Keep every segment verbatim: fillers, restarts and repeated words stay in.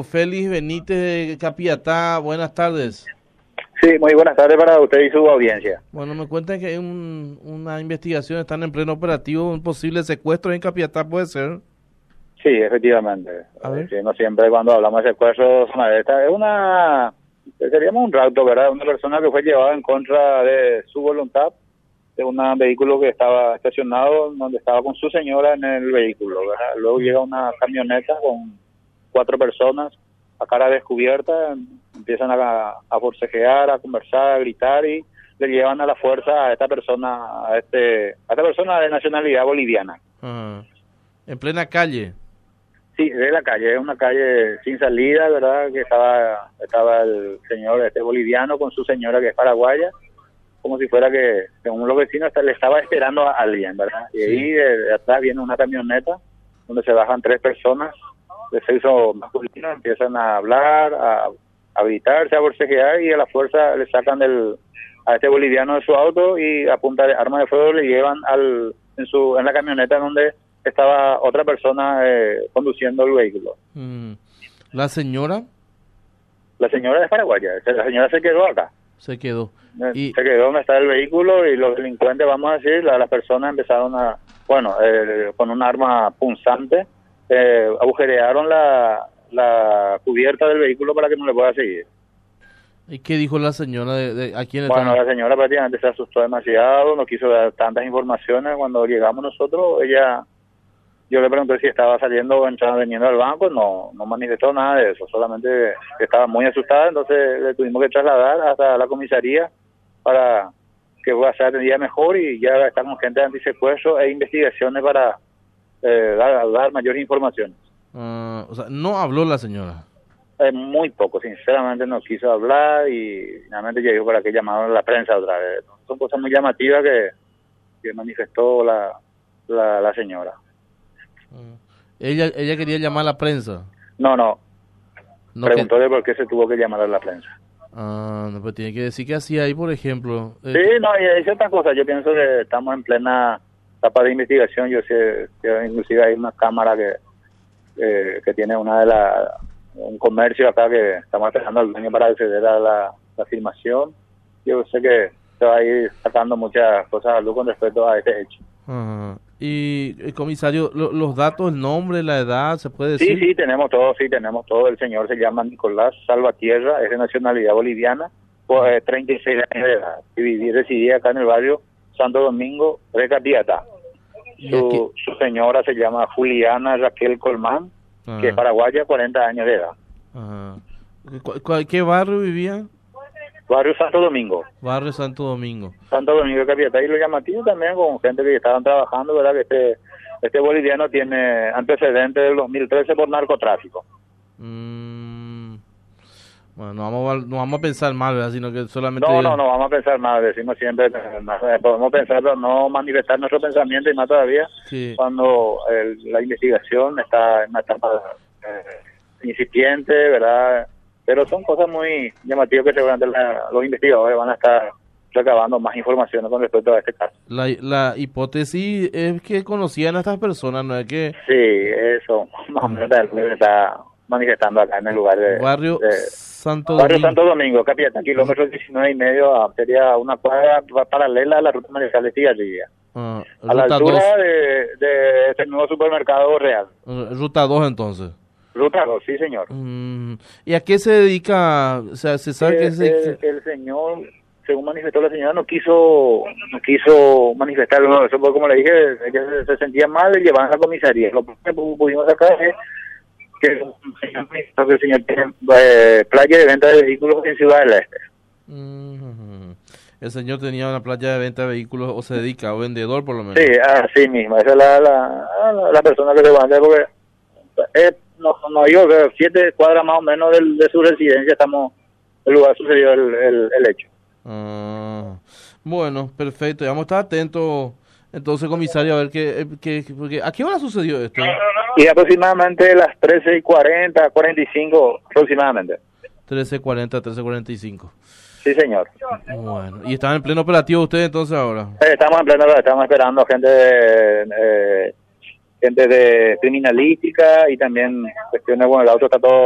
Félix Benítez de Capiatá, buenas tardes. Sí, muy buenas tardes para usted y su audiencia. Bueno, me cuentan que hay un, una investigación, están en pleno operativo, un posible secuestro en Capiatá, ¿puede ser? Sí, efectivamente. A ver. Sí, no siempre cuando hablamos de secuestros, esta es una, seríamos un rapto, ¿verdad? Una persona que fue llevada en contra de su voluntad de un vehículo que estaba estacionado, donde estaba con su señora en el vehículo, ¿verdad? Luego llega una camioneta con cuatro personas a cara descubierta, empiezan a, a forcejear, a conversar, a gritar y le llevan a la fuerza a esta persona, a este, a esta persona de nacionalidad boliviana. Uh, en plena calle. Sí, de la calle, es una calle sin salida, ¿verdad? Que estaba, estaba el señor este boliviano con su señora que es paraguaya, como si fuera que, según los vecinos, le estaba esperando a alguien, ¿verdad? Y ahí de, de atrás viene una camioneta donde se bajan tres personas de sexo masculino, empiezan a hablar, a, a gritarse, a forcejear y a la fuerza le sacan del, a este boliviano de su auto y a punta de arma de fuego le llevan al en su en la camioneta donde estaba otra persona eh, conduciendo el vehículo. Mm. ¿La señora? La señora es paraguaya, la señora se quedó acá. Se quedó. Y... Se quedó donde está el vehículo y los delincuentes, vamos a decir, la, las personas empezaron a, bueno, eh, con un arma punzante, eh, agujerearon la, la cubierta del vehículo para que no le pueda seguir. ¿Y qué dijo la señora? De, de, ¿a quién Bueno, estaba? la señora prácticamente se asustó demasiado, no quiso dar tantas informaciones. Cuando llegamos nosotros, ella, yo le pregunté si estaba saliendo o entrando, veniendo al banco, no, no manifestó nada de eso, solamente que estaba muy asustada, entonces le tuvimos que trasladar hasta la comisaría para que pueda ser atendida mejor y ya está con gente de antisecuestro e investigaciones para eh, dar, dar mayores informaciones. Uh, o sea, no habló la señora. Eh, muy poco, sinceramente no quiso hablar y finalmente llegó para que llamaron a la prensa otra vez. Son cosas muy llamativas que, que manifestó la, la, la señora. Uh, ella ella quería llamar a la prensa. No, no. no Preguntó que... de por qué se tuvo que llamar a la prensa. Ah, no, pues tiene que decir que hacía ahí, por ejemplo. Eh, sí, no, y hay ciertas cosas. Yo pienso que estamos en plena etapa de investigación. Yo sé que inclusive hay una cámara que eh, que tiene una de las un comercio acá que estamos esperando al dueño para acceder a la, la filmación. Yo sé que se va a ir sacando muchas cosas a luz con respecto a este hecho. Uh-huh. Y, el comisario, lo, los datos, el nombre, la edad, ¿se puede decir? Sí, sí, tenemos todo, sí, tenemos todo. El señor se llama Nicolás Salvatierra, es de nacionalidad boliviana, pues, eh, treinta y seis años de edad, y vivía, residía acá en el barrio Santo Domingo de Capiatá. Su, su señora se llama Juliana Raquel Colmán, uh-huh. que es paraguaya, cuarenta años de edad. Uh-huh. ¿Qué barrio vivía? Barrio Santo Domingo. Barrio Santo Domingo. Santo Domingo de Capiatá. Y lo llamativo también con gente que estaban trabajando, ¿verdad? Que este, este boliviano tiene antecedentes del dos mil trece por narcotráfico. Mm. Bueno, no vamos, a, no vamos a pensar mal, ¿verdad? Sino que solamente... No, no, no vamos a pensar mal. Decimos siempre, podemos pensar, pero no manifestar nuestro pensamiento y más todavía sí. cuando el, la investigación está en una etapa eh, incipiente, ¿verdad? Pero son cosas muy llamativas que seguramente la, los investigadores van a estar recabando más informaciones con respecto a este caso. La, la hipótesis es que conocían a estas personas, ¿no es que...? Sí, eso más o menos está manifestando acá en el lugar de... Barrio de, Santo Barrio Domingo. Santo Domingo, Capiatá, kilómetro diecinueve y medio, sería una cuadra paralela a la ruta marginal de Cigarrilla. Ah, a la altura dos. de, de este nuevo supermercado Real. Ruta dos entonces. Ruta dos, sí señor. Mm, ¿y a qué se dedica? O sea, ¿se sabe el, que se... el, el señor, según manifestó la señora, no quiso no quiso manifestarlo, no, eso fue como le dije, ella se, se sentía mal y llevaban a la comisaría. Lo que pudimos sacar es que el señor, que el señor tiene eh, playa de venta de vehículos en Ciudad del Este. Mm-hmm. El señor tenía una playa de venta de vehículos o se dedica, o vendedor por lo menos. Sí, así mismo, esa es la, la, la, la persona que se va a hacer, porque es, no, no digo que siete cuadras más o menos de, de su residencia estamos, el lugar sucedió el, el, el hecho. Ah, bueno, perfecto, ya vamos a estar atentos entonces, comisario, a ver qué, qué, porque ¿a qué hora sucedió esto? Y aproximadamente las trece y cuarenta, cuarenta y cinco aproximadamente. trece cuarenta, trece cuarenta y cinco. Sí, señor. Bueno, ¿y están en pleno operativo ustedes entonces ahora? Eh, estamos en pleno, estamos esperando gente de, eh, gente de criminalística y también cuestiones, bueno, el auto está todo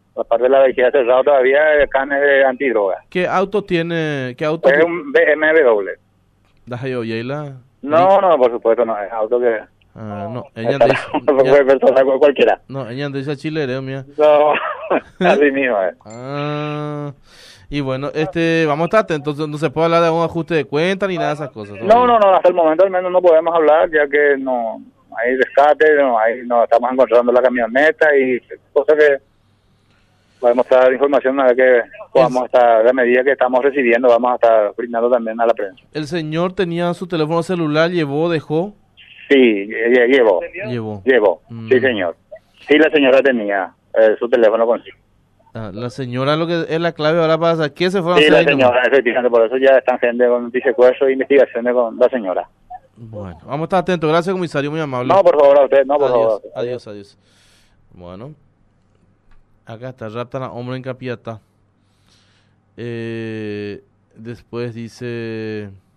Aparte de la vejía cerrado todavía, el can es de antidroga. ¿Qué auto tiene? ¿Qué auto? Es un B M W. ¿Das yo, Yeila? No, no, por supuesto no, es auto que... Ah, no, ella Está- dice, puede persona con cualquiera. no, ella dice chilere, mía. No, así mismo es. Ah, y bueno, este, vamos a estar atentos, no se puede hablar de un ajuste de cuenta ni nada de esas cosas. No, no, no, hasta el momento al menos no podemos hablar, ya que no hay rescate, no hay, no estamos encontrando la camioneta y cosas que podemos dar información a ver que podamos estar, la medida que estamos recibiendo, vamos a estar brindando también a la prensa. El señor tenía su teléfono celular, llevó, dejó, Sí, lle- llevo, llevó. llevo, Mm. sí señor. Sí, la señora tenía eh, su teléfono consigo. Ah, la señora lo que es la clave ahora para saber qué se fue a Sí, hacer la ahí nomás. señora, efectivamente, por eso ya están gente con antisecuestro e investigaciones con la señora. Bueno, vamos a estar atentos. Gracias, comisario, muy amable. No, por favor, a usted, no, por favor. a Adiós, usted. adiós, adiós. Bueno, acá está, rata la hombre en Capiata. Eh, después dice...